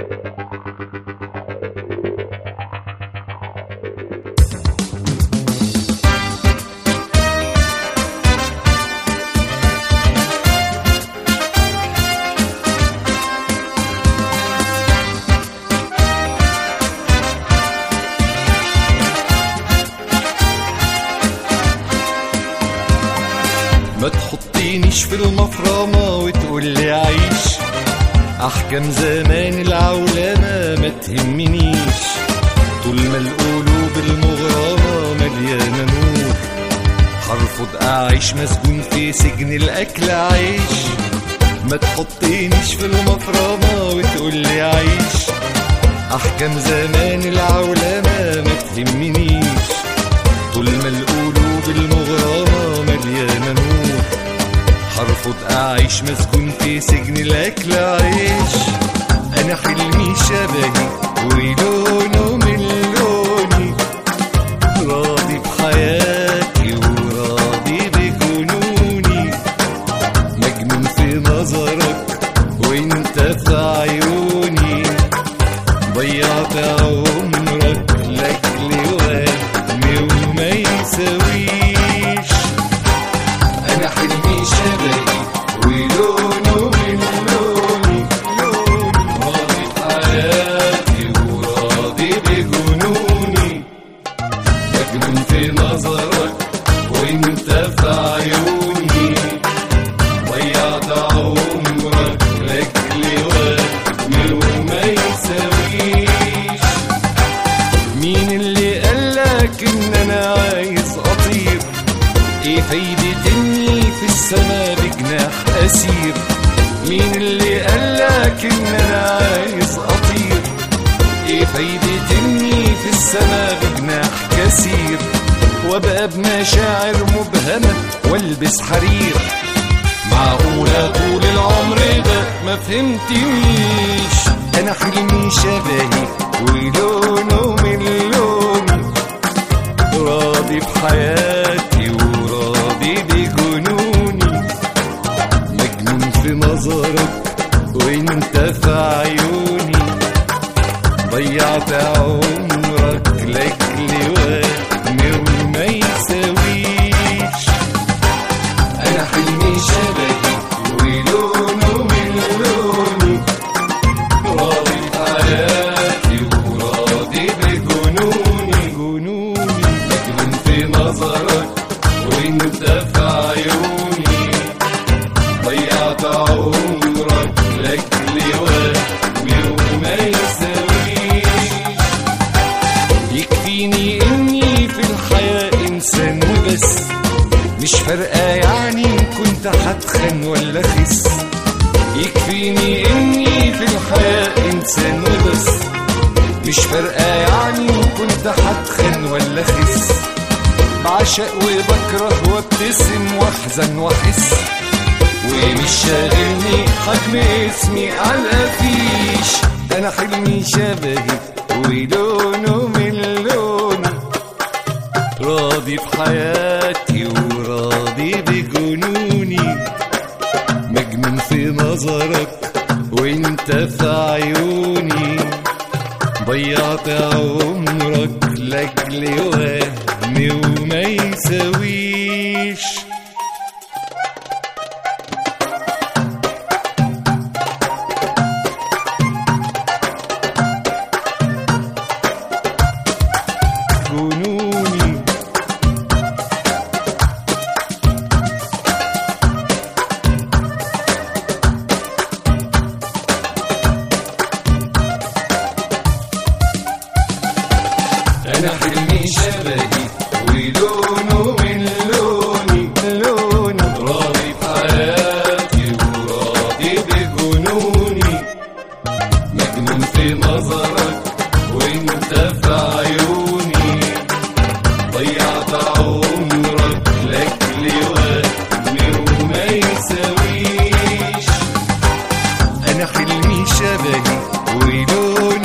ما تحطينيش في المفرمة وتقولي عيش، أحكام زمان العولمة ما تهمنيش. طول ما القلوب المغرمة مليانة نور، هرفض أعيش مسجون في سجن الأكل عيش. ما تحطينيش في المفرمة وتقولي عيش، أحكام زمان العولمة ما تهمنيش. طول ما القلوب المغرمة مليانة نور، هرفض أعيش مسجون في سجن الأكل عيش. أنا حلمي شبهي ولونه من لوني، راضي بحياتي وراضي بجنوني. مجنون في نظرك وانت في عيوني، ضيعت عمرك لأجل وهم وما يساويش. أنا حلمي شبهي ولونه من لوني، راضي بحياتي وراضي بجنوني. مجنون في نظرك وانت في عيوني، ضيعت عمرك لأجل وهم وما يساويش. مين اللي قالك ان انا عايز اطير؟ ايه فايدة اني في السما بجناح اسير؟ مين اللي قالك ان انا عايز اطير؟ ايه فايدة اني في السما بجناح كسير؟ وابقى بمشاعر مبهمة والبس حرير. معقولة طول العمر ده ما فهمتنيش؟ انا حلمي شبهي ولونه من لوني، راضي بحياتي وراضي بجنوني. مجنون في نظرك وانت في عيوني، ضيعت عمرك لأجل وهم وما يساويش. أنا حلمي شبهي ولونه من لوني، راضي بحياتي وراضي بجنوني. مجنون في نظرك وانت في عيوني، ضيعت عمرك لأجل وهم وما يساويش. يكفيني اني في الحياة انسان وبس، مش فارقة يعني كنت هتخن ولا خس. يكفيني اني في الحياة انسان وبس، مش فارقة يعني كنت هتخن ولا خس. بعشق وبكره وابتسم واحزن واحس، ومش شاغلني حجم اسمي عالقفيش. انا حلمي شبهي ولونه من لوني، راضي بحياتي وراضي بجنوني. مجنون في نظرك وانت في عيوني، ضيعت عمرك لأجل وهم وما يساويش. جنوني أنا حلمي شبهي ولونه من لوني، راضي بحياتي وراضي بجنوني. مجنون في نظرك وانت في عيوني، ضيعت عمرك لأجل وهم وما يساويش. أنا حلمي شبهي ولونه